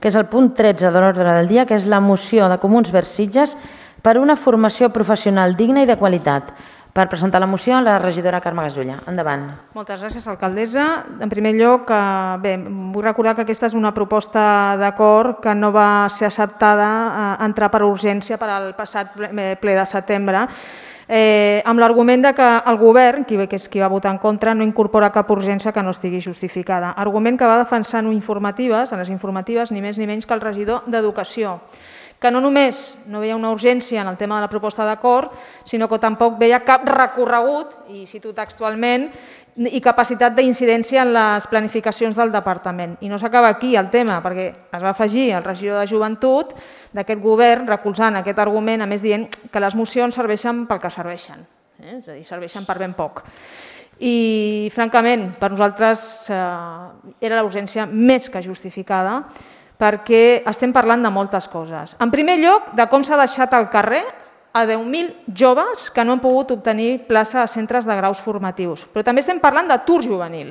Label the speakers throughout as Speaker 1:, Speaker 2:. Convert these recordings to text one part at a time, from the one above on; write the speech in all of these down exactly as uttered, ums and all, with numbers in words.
Speaker 1: que és el punt tretze de l'ordre del dia, que és la moció de Comuns vers Sitges per una formació professional digna i de qualitat. Per presentar la moció, la regidora Carme Gasulla. Endavant.
Speaker 2: Moltes gràcies, alcaldessa. En primer lloc, bé, vull recordar que aquesta és una proposta d'acord que no va ser acceptada a entrar per urgència per al passat ple de setembre, eh, amb l'argument que el govern, que és qui va votar en contra, no incorpora cap urgència que no estigui justificada. Argument que va defensar en informatives, en les informatives, ni més ni menys que el regidor d'Educació, que no només no veia una urgència en el tema de la proposta d'acord, sinó que tampoc veia cap recorregut, i cito textualment, i capacitat d'incidència en les planificacions del departament. I no s'acaba aquí el tema, perquè es va afegir el regidor de Joventut d'aquest govern recolzant aquest argument, a més dient que les mocions serveixen pel que serveixen, eh? És a dir, serveixen per ben poc. I, francament, per nosaltres eh, era la urgència més que justificada, perquè estem parlant de moltes coses. En primer lloc, de com s'ha deixat al carrer a deu mil joves que no han pogut obtenir plaça a centres de graus formatius. Però també estem parlant d'atur juvenil,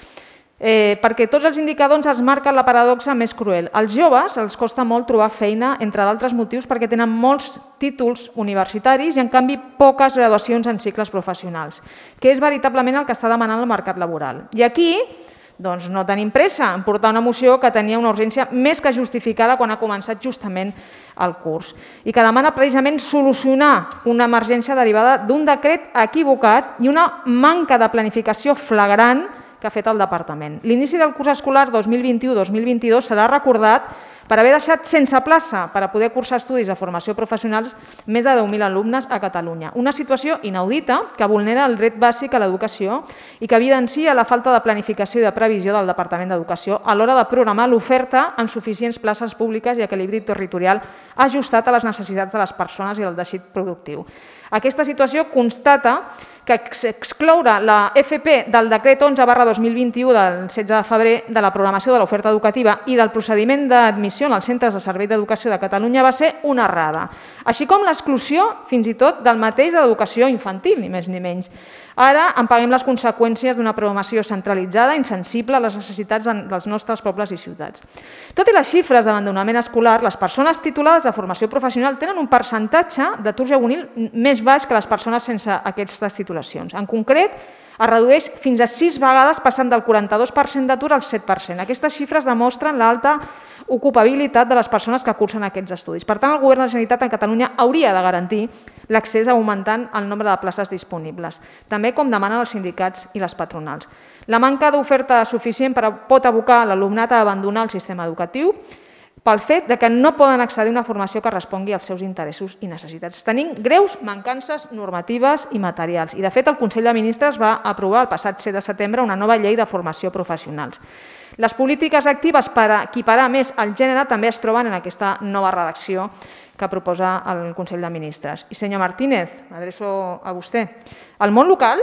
Speaker 2: eh, perquè tots els indicadors ens marquen la paradoxa més cruel. Als joves els costa molt trobar feina, entre d'altres motius, perquè tenen molts títols universitaris i, en canvi, poques graduacions en cicles professionals, que és veritablement el que està demanant el mercat laboral. I aquí doncs no tenim pressa en portar una moció que tenia una urgència més que justificada quan ha començat justament el curs i que demana precisament solucionar una emergència derivada d'un decret equivocat i una manca de planificació flagrant que ha fet el departament. L'inici del curs escolar dos mil vint-i-u dos mil vint-i-dos serà recordat per haver deixat sense plaça per a poder cursar estudis de formació professionals més de deu mil alumnes a Catalunya. Una situació inaudita que vulnera el dret bàsic a l'educació i que evidencia la falta de planificació i de previsió del Departament d'Educació a l'hora de programar l'oferta en suficients places públiques i equilibri territorial ajustat a les necessitats de les persones i del teixit productiu. Aquesta situació constata que excloure la F P del decret onze barra dos mil vint-i-u del setze de febrer de la programació de l'oferta educativa i del procediment d'admissió als centres de servei d'educació de Catalunya va ser una errada, així com l'exclusió fins i tot del mateix de l'educació infantil, ni més ni menys. Ara en paguem les conseqüències d'una programació centralitzada, insensible a les necessitats dels nostres pobles i ciutats. Tot i les xifres d'abandonament escolar, les persones titulades de formació professional tenen un percentatge d'atur juvenil més baix que les persones sense aquestes titulacions. En concret, es redueix fins a sis vegades passant del quaranta-dos per cent d'atur al set per cent. Aquestes xifres demostren l'alta ocupabilitat de les persones que cursen aquests estudis. Per tant, el Govern de la Generalitat a Catalunya hauria de garantir l'accés augmentant el nombre de places disponibles, també com demanen els sindicats i les patronals. La manca d'oferta suficient pot abocar l'alumnat a abandonar el sistema educatiu pel fet que no poden accedir a una formació que respongui als seus interessos i necessitats. Tenim greus mancances normatives i materials i, de fet, el Consell de Ministres va aprovar el passat set de setembre una nova llei de formació professionals. Les polítiques actives per equiparar més el gènere també es troben en aquesta nova redacció que proposa el Consell de Ministres. I, senyor Martínez, m'adreço a vostè. El món local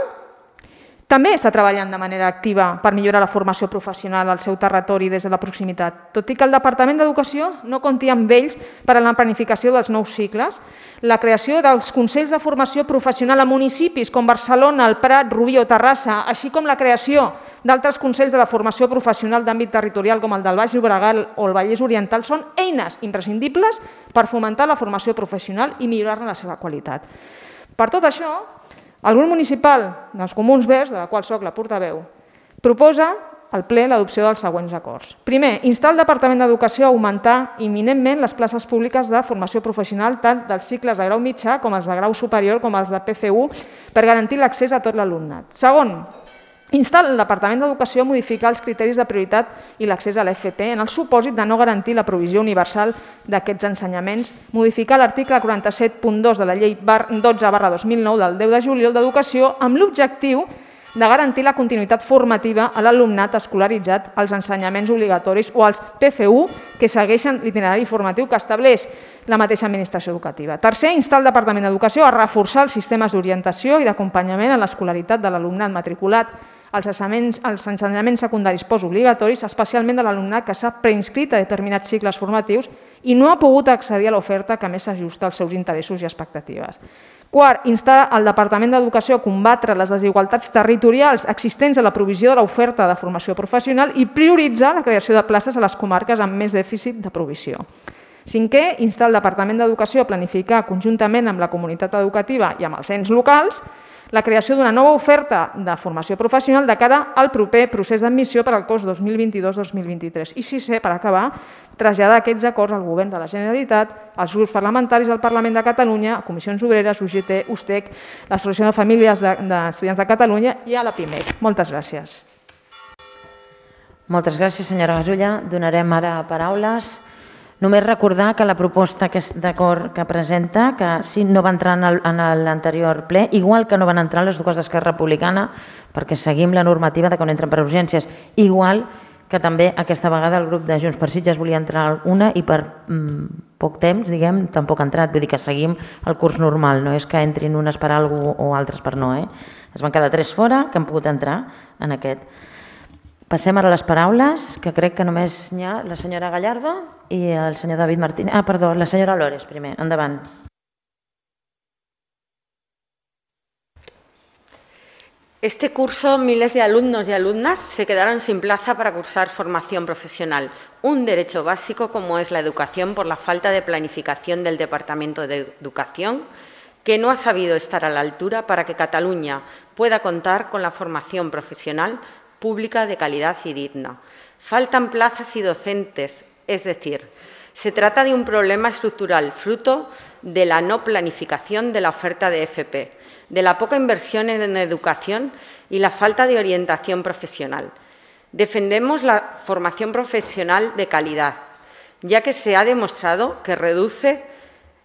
Speaker 2: també està treballant de manera activa per millorar la formació professional al seu territori des de la proximitat, tot i que el Departament d'Educació no compti amb ells per a la planificació dels nous cicles. La creació dels Consells de Formació Professional a municipis com Barcelona, el Prat, Rubí o Terrassa, així com la creació d'altres Consells de la Formació Professional d'àmbit territorial com el del Baix Llobregat o el Vallès Oriental són eines imprescindibles per fomentar la formació professional i millorar-ne la seva qualitat. Per tot això, el grup municipal dels Comuns Verds, de la qual soc la portaveu, proposa al ple l'adopció dels següents acords. Primer, instar el Departament d'Educació a augmentar imminentment les places públiques de formació professional tant dels cicles de grau mitjà com els de grau superior com els de P F U per garantir l'accés a tot l'alumnat. Segon, instar el Departament d'Educació a modificar els criteris de prioritat i l'accés a l'F P en el supòsit de no garantir la provisió universal d'aquests ensenyaments, modificar l'article quaranta-set punt dos de la llei dotze barra dos mil nou del deu de juliol d'Educació amb l'objectiu de garantir la continuïtat formativa a l'alumnat escolaritzat als ensenyaments obligatoris o als P F U que segueixen l'itinerari formatiu que estableix la mateixa administració educativa. Tercer, instar el Departament d'Educació a reforçar els sistemes d'orientació i d'acompanyament a l'escolaritat de l'alumnat matriculat als ensenyaments secundaris postobligatoris, especialment de l'alumnat que s'ha preinscrit a determinats cicles formatius i no ha pogut accedir a l'oferta que més s'ajusta als seus interessos i expectatives. Quart, instar el Departament d'Educació a combatre les desigualtats territorials existents a la provisió de l'oferta de formació professional i prioritzar la creació de places a les comarques amb més dèficit de provisió. Cinquè, instar el Departament d'Educació a planificar conjuntament amb la comunitat educativa i amb els ens locals la creació d'una nova oferta de formació professional de cara al proper procés d'admissió per al curs dos mil vint-i-dos dos mil vint-i-tres. I sisè, per acabar, traslladar aquests acords al Govern de la Generalitat, als grups parlamentaris del Parlament de Catalunya, a Comissions Obreres, U G T, U S T E C, l'Associació de Famílies d'Estudiants de Catalunya i a la PIMEC. Moltes gràcies.
Speaker 1: Moltes gràcies, senyora Gasulla. Donarem ara paraules. Només recordar que la proposta d'acord que presenta, que sí, no va entrar en l'anterior ple, igual que no van entrar les dues d'Esquerra Republicana, perquè seguim la normativa de que no entren per urgències, igual que també aquesta vegada el grup de Junts per Sitges volia entrar una i per mm, poc temps, diguem, tampoc ha entrat. Vull dir que seguim el curs normal, no és que entrin unes per alguna cosa o altres per no. Eh? Es van quedar tres fora que han pogut entrar en aquest. Passem ara a les paraules, que crec que només hi ha la senyora Gallardo i el senyor David Martínez. Ah, perdó, la senyora Lores primer. Endavant.
Speaker 3: Este curso, miles de alumnos y alumnas se quedaron sin plaza para cursar formación profesional, un derecho básico como es la educación por la falta de planificación del Departamento de Educación, que no ha sabido estar a la altura para que Cataluña pueda contar con la formación profesional pública de calidad y digna. Faltan plazas y docentes, es decir, se trata de un problema estructural fruto de la no planificación de la oferta de F P, de la poca inversión en educación y la falta de orientación profesional. Defendemos la formación profesional de calidad, ya que se ha demostrado que reduce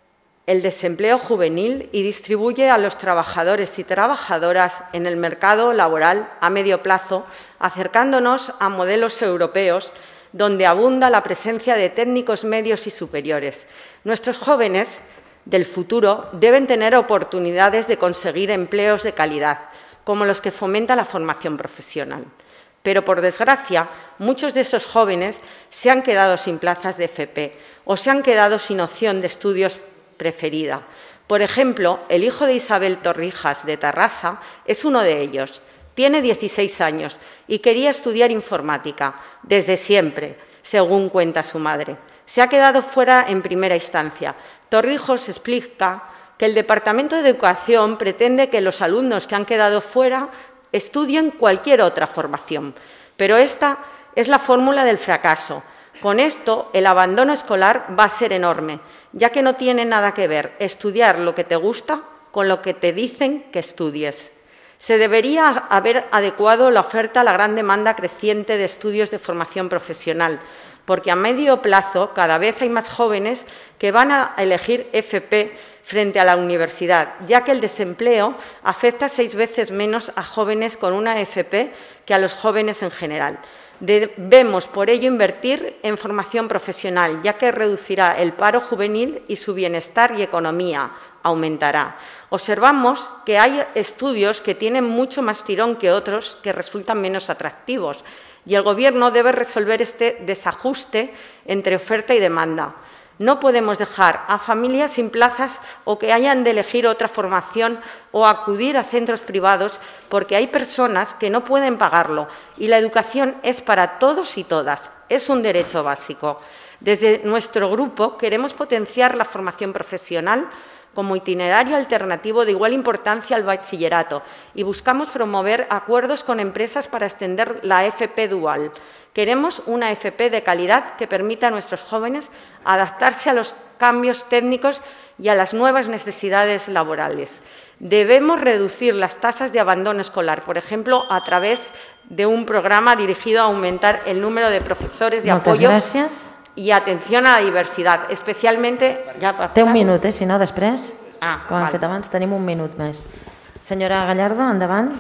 Speaker 3: el desempleo juvenil y distribuye a los trabajadores y trabajadoras en el mercado laboral a medio plazo, acercándonos a modelos europeos donde abunda la presencia de técnicos medios y superiores. Nuestros jóvenes del futuro deben tener oportunidades de conseguir empleos de calidad, como los que fomenta la formación profesional. Pero, por desgracia, muchos de esos jóvenes se han quedado sin plazas de F P o se han quedado sin opción de estudios preferida. Por ejemplo, el hijo de Isabel Torrijas de Tarrasa es uno de ellos. Tiene dieciséis años y quería estudiar informática desde siempre, según cuenta su madre. Se ha quedado fuera en primera instancia. Torrijos explica que el Departamento de Educación pretende que los alumnos que han quedado fuera estudien cualquier otra formación, pero esta es la fórmula del fracaso. Con esto, el abandono escolar va a ser enorme, ya que no tiene nada que ver estudiar lo que te gusta con lo que te dicen que estudies. Se debería haber adecuado la oferta a la gran demanda creciente de estudios de formación profesional, porque a medio plazo cada vez hay más jóvenes que van a elegir F P frente a la universidad, ya que el desempleo afecta seis veces menos a jóvenes con una F P que a los jóvenes en general. Debemos, por ello, invertir en formación profesional, ya que reducirá el paro juvenil y su bienestar y economía aumentará. Observamos que hay estudios que tienen mucho más tirón que otros que resultan menos atractivos y el Gobierno debe resolver este desajuste entre oferta y demanda. No podemos dejar a familias sin plazas o que hayan de elegir otra formación o acudir a centros privados porque hay personas que no pueden pagarlo y la educación es para todos y todas, es un derecho básico. Desde nuestro grupo queremos potenciar la formación profesional como itinerario alternativo de igual importancia al bachillerato y buscamos promover acuerdos con empresas para extender la F P dual. Queremos una F P de calidad que permita a nuestros jóvenes adaptarse a los cambios técnicos y a las nuevas necesidades laborales. Debemos reducir las tasas de abandono escolar, por ejemplo, a través de un programa dirigido a aumentar el número de profesores de
Speaker 1: Moltes
Speaker 3: apoyo
Speaker 1: gràcies.
Speaker 3: y atención a la diversidad, especialmente... Ja
Speaker 1: Té un minut, eh? Si no, després,
Speaker 3: Ah,
Speaker 1: com hem
Speaker 3: val.
Speaker 1: fet abans, tenim un minut més. Senyora Gallardo, endavant.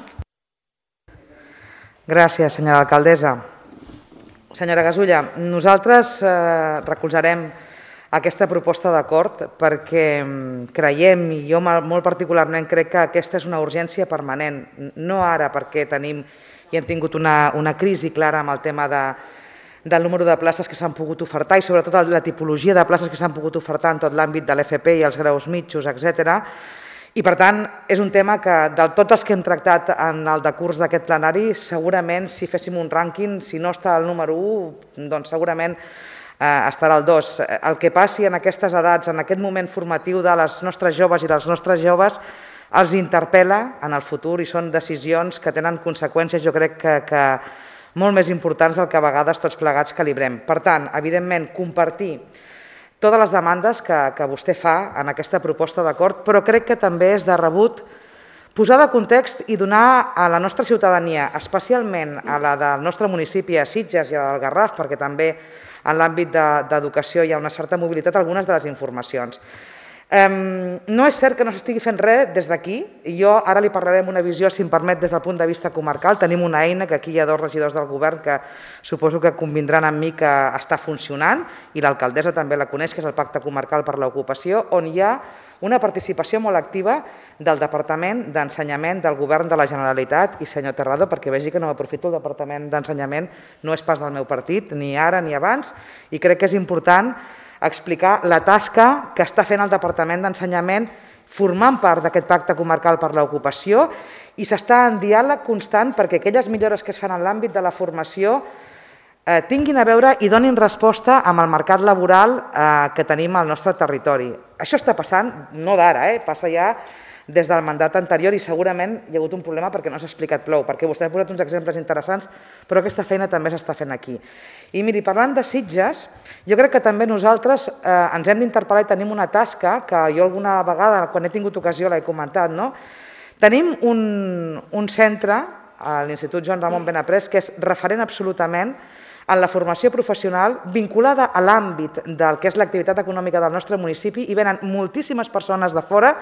Speaker 4: Gràcies, senyora alcaldessa. Senyora Gasulla, nosaltres eh, recolzarem aquesta proposta d'acord perquè creiem, i jo molt particularment crec que aquesta és una urgència permanent, no ara perquè tenim i hem tingut una, una crisi clara amb el tema de, del número de places que s'han pogut ofertar i sobretot la tipologia de places que s'han pogut ofertar en tot l'àmbit de l'F P i els graus mitjos, etcètera. I, per tant, és un tema que, de tots els que hem tractat en el decurs d'aquest plenari, segurament, si féssim un rànquing, si no està al número u, doncs segurament eh, estarà al dos. El que passi en aquestes edats, en aquest moment formatiu de les nostres joves i dels nostres joves, els interpel·la en el futur i són decisions que tenen conseqüències, jo crec que, que molt més importants del que a vegades tots plegats calibrem. Per tant, evidentment, compartir totes les demandes que, que vostè fa en aquesta proposta d'acord, però crec que també és de rebut posar de context i donar a la nostra ciutadania, especialment a la del nostre municipi, a Sitges i a del Garraf, perquè també en l'àmbit d'educació hi ha una certa mobilitat, algunes de les informacions. No és cert que no s'estigui fent res des d'aquí, i jo ara li parlaré amb una visió, si em permet, des del punt de vista comarcal. Tenim una eina que aquí hi ha dos regidors del govern que suposo que convindran amb mi que està funcionant, i l'alcaldessa també la coneix, que és el Pacte Comarcal per l'Ocupació, on hi ha una participació molt activa del Departament d'Ensenyament del Govern de la Generalitat. I, senyor Terrado, perquè vegi que no m'aprofito, el Departament d'Ensenyament no és pas del meu partit, ni ara ni abans, i crec que és important explicar la tasca que està fent el Departament d'Ensenyament formant part d'aquest Pacte Comarcal per l'Ocupació, i s'està en diàleg constant perquè aquelles millores que es fan en l'àmbit de la formació eh, tinguin a veure i donin resposta amb el mercat laboral eh, que tenim al nostre territori. Això està passant, no d'ara, eh, passa ja des del mandat anterior, i segurament hi ha hagut un problema perquè no s'ha explicat prou, perquè vostè ha posat uns exemples interessants, però aquesta feina també s'està fent aquí. I miri, parlant de Sitges, jo crec que també nosaltres eh, ens hem d'interpel·lar i tenim una tasca que jo alguna vegada, quan he tingut ocasió, l'he comentat, no? Tenim un, un centre, a l'Institut Joan Ramon Benaprés, que és referent absolutament en la formació professional vinculada a l'àmbit del que és l'activitat econòmica del nostre municipi, i venen moltíssimes persones de fora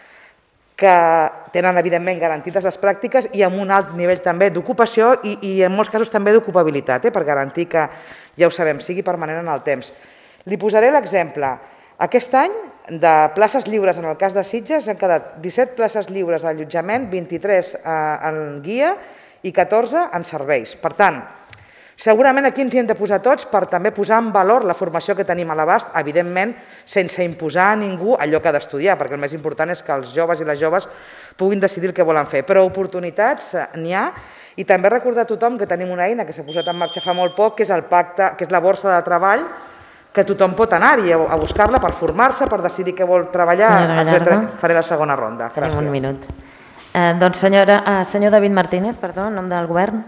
Speaker 4: que tenen, evidentment, garantides les pràctiques i amb un alt nivell també d'ocupació i, i en molts casos també d'ocupabilitat, eh, per garantir que, ja ho sabem, sigui permanent en el temps. Li posaré l'exemple. Aquest any, de places lliures en el cas de Sitges, han quedat disset places lliures d'allotjament, vint-i-tres en guia i catorze en serveis. Per tant, segurament aquí ens hi hem de posar tots per també posar en valor la formació que tenim a l'abast, evidentment sense imposar a ningú allò que ha d'estudiar, perquè el més important és que els joves i les joves puguin decidir el que volen fer. Però oportunitats n'hi ha, i també recordar a tothom que tenim una eina que s'ha posat en marxa fa molt poc, que és el pacte, que és la borsa de treball, que tothom pot anar-hi a buscar-la per formar-se, per decidir què vol treballar, etcètera. Faré la segona ronda. Gràcies.
Speaker 1: Un minut. Eh, doncs senyora, eh, senyor David Martínez, perdó, en nom del govern.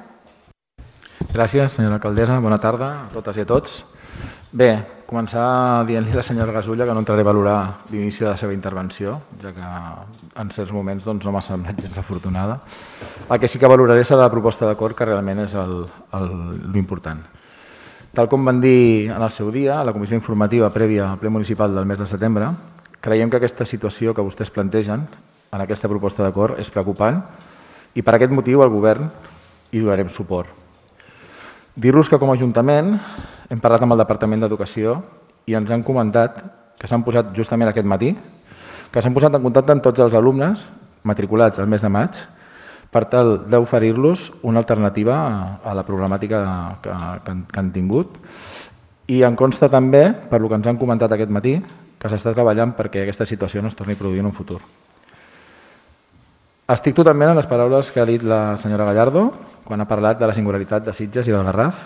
Speaker 5: Gràcies, senyora alcaldessa. Bona tarda a totes i a tots. Bé, començar dient-li a la senyora Gasulla que no entraré a valorar l'inici de la seva intervenció, ja que en certs moments doncs, no m'ha semblat gens afortunada. El que sí que valoraré serà la proposta d'acord, que realment és l'important. Tal com van dir en el seu dia, a la comissió informativa prèvia al ple municipal del mes de setembre, creiem que aquesta situació que vostès plantegen en aquesta proposta d'acord és preocupant, i per aquest motiu el govern hi donarem suport. Dir-los que com a Ajuntament hem parlat amb el Departament d'Educació i ens han comentat que s'han posat justament aquest matí, que s'han posat en contacte amb tots els alumnes matriculats al mes de maig per tal d'oferir-los una alternativa a la problemàtica que, que, que han tingut. I em consta també, per lo que ens han comentat aquest matí, que s'està treballant perquè aquesta situació no es torni a produir en un futur. Estic totalment en les paraules que ha dit la senyora Gallardo quan ha parlat de la singularitat de Sitges i del Garraf.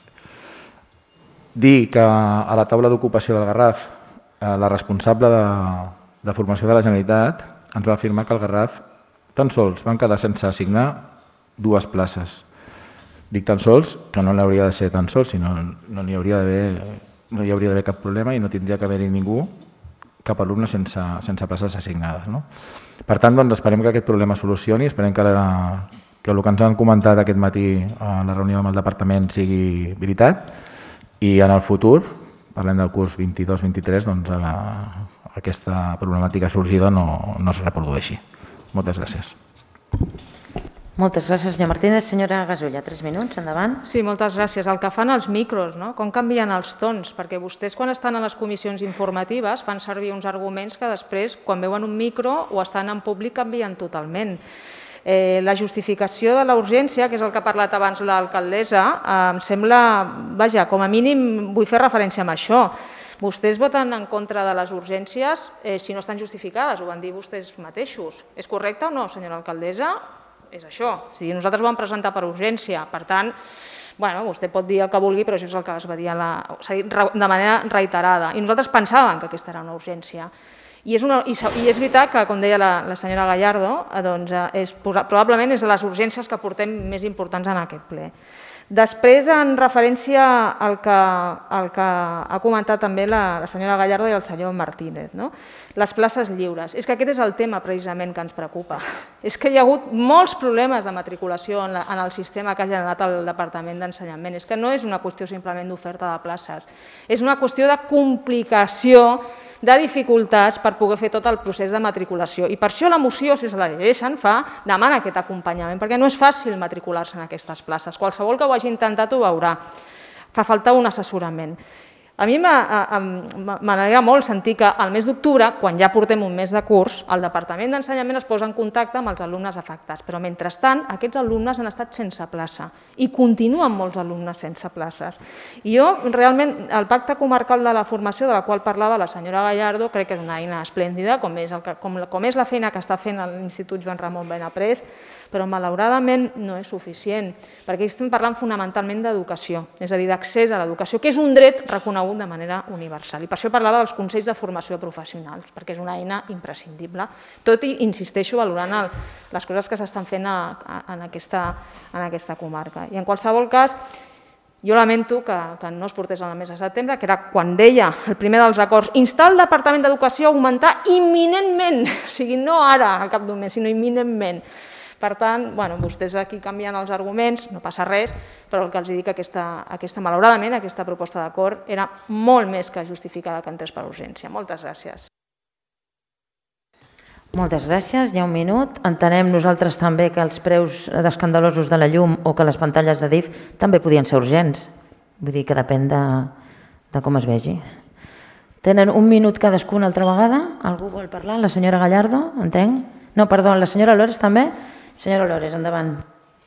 Speaker 5: Dir que a la taula d'ocupació del Garraf la responsable de, de formació de la Generalitat ens va afirmar que al Garraf tan sols van quedar sense assignar dues places. Dic tan sols que no n'hauria de ser tan sols, sinó no n'hi hauria d'haver no hi hauria d'haver cap problema i no tindria que haver-hi ningú, cap alumne sense, sense places assignades. No? Per tant, doncs, esperem que aquest problema es solucioni, esperem que, la, que el que ens han comentat aquest matí a la reunió amb el departament sigui veritat i en el futur, parlem del curs vint-i-dos vint-i-tres, doncs, a, aquesta problemàtica sorgida no, no es reprodueixi. Moltes gràcies.
Speaker 1: Moltes gràcies, senyor Martínez. Senyora Gasulla, tres minuts, endavant.
Speaker 2: Sí, moltes gràcies. El que fan els micros, no? Com canvien els tons, perquè vostès quan estan a les comissions informatives fan servir uns arguments que després, quan veuen un micro o estan en públic, canvien totalment. Eh, la justificació de la urgència, que és el que ha parlat abans l'alcaldessa, eh, em sembla, vaja, com a mínim vull fer referència a això. Vostès voten en contra de les urgències si no estan justificades, ho van dir vostès mateixos. És correcte o no, senyora alcaldessa? És això. Nosaltres ho vam presentar per urgència, per tant, vostè pot dir el que vulgui, però això és el que es va dir de manera reiterada. I nosaltres pensàvem que aquesta era una urgència. I és veritat que, com deia la senyora Gallardo, probablement és de les urgències que portem més importants en aquest ple. Després, en referència al que ha comentat també la senyora Gallardo i el senyor Martínez, les places lliures. És que aquest és el tema precisament que ens preocupa. És que hi ha hagut molts problemes de matriculació en el sistema que ha generat el Departament d'Ensenyament. És que no és una qüestió simplement d'oferta de places, és una qüestió de complicació, de dificultats per poder fer tot el procés de matriculació. I per això la moció, si se la llegeixen, demana aquest acompanyament, perquè no és fàcil matricular-se en aquestes places. Qualsevol que ho hagi intentat ho veurà. Fa falta un assessorament. A mi m'alegra molt sentir que al mes d'octubre, quan ja portem un mes de curs, el Departament d'Ensenyament es posa en contacte amb els alumnes afectats, però mentrestant aquests alumnes han estat sense plaça i continuen molts alumnes sense places. I jo realment el pacte comarcal de la formació de la qual parlava la senyora Gallardo crec que és una eina esplèndida, com és la feina que està fent l'Institut Joan Ramon Benaprés, però malauradament no és suficient, perquè estem parlant fonamentalment d'educació, és a dir, d'accés a l'educació, que és un dret reconegut de manera universal. I per això parlava dels consells de formació professionals, perquè és una eina imprescindible, tot i, insisteixo, valorant les coses que s'estan fent en aquesta comarca. I en qualsevol cas, jo lamento que no es portés al mes de setembre, que era quan deia el primer dels acords, instar el Departament d'Educació a augmentar imminentment, o sigui, no ara, al cap d'un mes, sinó imminentment. Per tant, vostès aquí canvien els arguments, no passa res, però el que els dic és que malauradament aquesta proposta d'acord era molt més que justificada que entrés per urgència. Moltes gràcies.
Speaker 1: Moltes gràcies. Hi ha un minut. Entenem nosaltres també que els preus escandalosos de la llum o que les pantalles de D I F també podien ser urgents. Vull dir que depèn de com es vegi. Tenen un minut cadascun altra vegada. Algú vol parlar? La senyora Gallardo, entenc? No, perdó, la senyora Lores també? Señora Lores, endavant.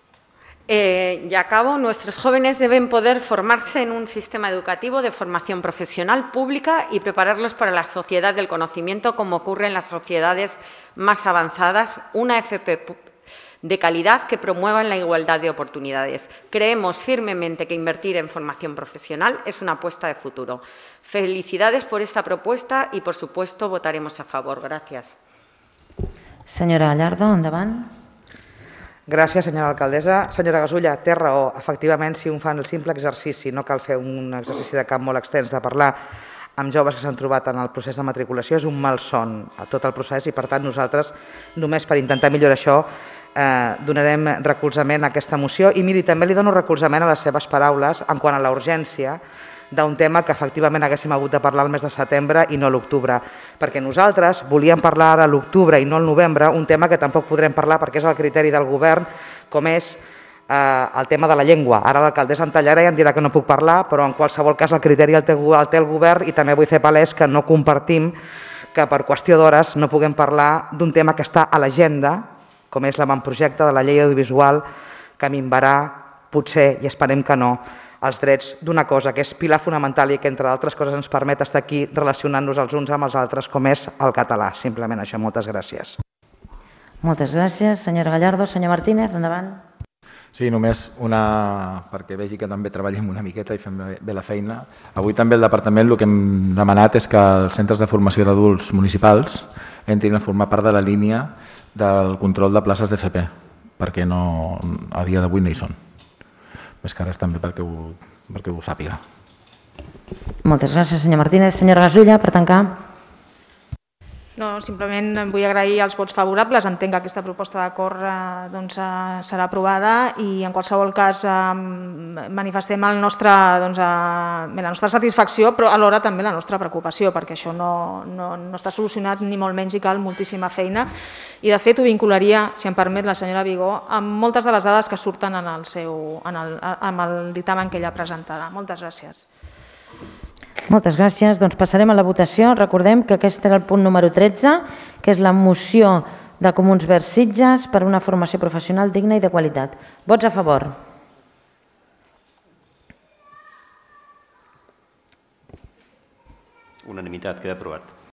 Speaker 3: Y acabo. Nuestros jóvenes deben poder formarse en un sistema educativo de formación profesional pública y prepararlos para la sociedad del conocimiento, como ocurre en las sociedades más avanzadas, una F P de calidad que promueva la igualdad de oportunidades. Creemos firmemente que invertir en formación profesional es una apuesta de futuro. Felicidades por esta propuesta y, por supuesto, votaremos a favor. Gracias.
Speaker 1: Senyora Gallardo, endavant.
Speaker 4: Gràcies, senyora alcaldessa. Senyora Gasulla, té raó. Efectivament, si un fa el simple exercici, no cal fer un exercici de camp molt extens de parlar amb joves que s'han trobat en el procés de matriculació, és un malson a tot el procés i, per tant, nosaltres, només per intentar millorar això, donarem recolzament a aquesta moció. I miri, també li dono recolzament a les seves paraules en quant a la urgència d'un tema que efectivament haguéssim hagut de parlar el mes de setembre i no a l'octubre, perquè nosaltres volíem parlar ara a l'octubre i no al novembre, un tema que tampoc podrem parlar perquè és el criteri del govern, com és el tema de la llengua. Ara l'alcaldessa en tallarà i em dirà que no puc parlar, però en qualsevol cas el criteri el té el govern i també vull fer palès que no compartim que per qüestió d'hores no puguem parlar d'un tema que està a l'agenda, com és l'avantprojecte de la llei audiovisual que minvarà, potser, i esperem que no, els drets d'una cosa que és pilar fonamental i que, entre altres coses, ens permet estar aquí relacionant-nos els uns amb els altres, com és el català. Simplement això. Moltes gràcies.
Speaker 1: Moltes gràcies, senyora Gallardo. Senyor Martínez, endavant.
Speaker 5: Sí, només una... perquè vegi que també treballem una miqueta i fem bé la feina. Avui també el departament el que hem demanat és que els centres de formació d'adults municipals entrin a formar part de la línia del control de places d'F P, perquè no, a dia d'avui no hi són. Més que res també perquè ho, perquè ho sàpiga.
Speaker 1: Moltes gràcies, senyor Martínez. Senyora Gasulla, per tancar.
Speaker 2: No, simplement vull agrair els vots favorables. Entenc que aquesta proposta d'acord doncs, serà aprovada i en qualsevol cas manifestem el nostre, doncs, la nostra satisfacció, però alhora també la nostra preocupació, perquè això no, no, no està solucionat ni molt menys i cal moltíssima feina. I de fet ho vincularia, si em permet la senyora Vigó, amb moltes de les dades que surten en el, seu, en el, en el dictamen que ella presentarà. Moltes gràcies.
Speaker 1: Moltes gràcies. Doncs passarem a la votació. Recordem que aquest era el punt número tretze, que és la moció de Comuns Verds Sitges per una formació professional digna i de qualitat. Vots a favor.
Speaker 6: Unanimitat, queda aprovat.